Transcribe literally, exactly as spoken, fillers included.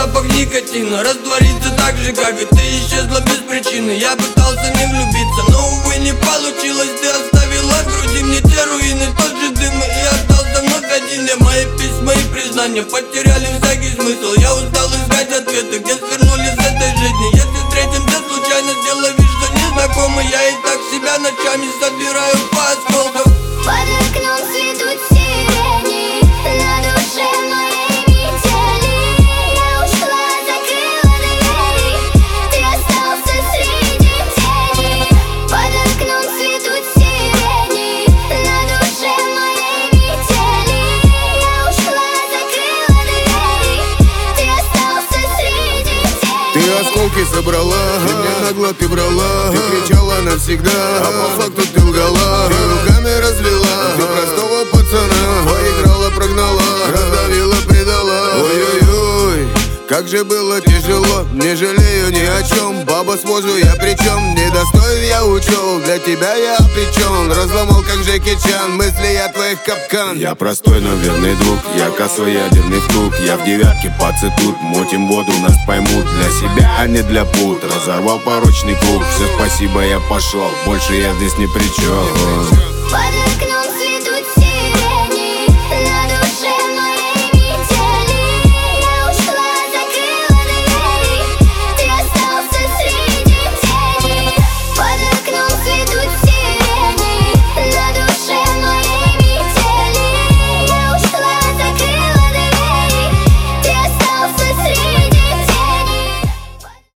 запах никотина растворится так же, как и ты исчезла без причины. Я пытался не влюбиться, но, увы, не получилось. Ты оставила в груди мне те руины, тот же дым, и остался вновь один я. Мои письма и признания потеряли всякий смысл. Я устал искать ответы, где свернули с этой жизни. Если встретимся случайно, сделай вид, что незнакомы. Я и так себя ночами собираю по осколкам. Под окном цветут сирени, на душе моей метели. Я ушла, закрыла двери, ты остался среди теней. Под окном цветут сирени, на душе моей метели. Я ушла, закрыла двери, ты остался среди теней. Ты осколки собрала, меня нагло ты брала. Ты кричала навсегда, а по факту ты лгала. Ты руками развела, ты простого пацана поиграла, прогнала, раздавила, предала. Ой-ой-ой, как же было тяжело, не жалею ни о чем. Баба с возу я причем, недостоин я учел. Для тебя я обречен, разломал как Джеки Чан. Мысли я твоих капкан. Я простой, но верный друг, я косой ядерный вкруг. Я в девятке пацетут, мутим воду, нас поймут. Для себя, а не для пут, разорвал порочный круг. Все, спасибо, я пошел, больше я здесь ни при чем. Под окном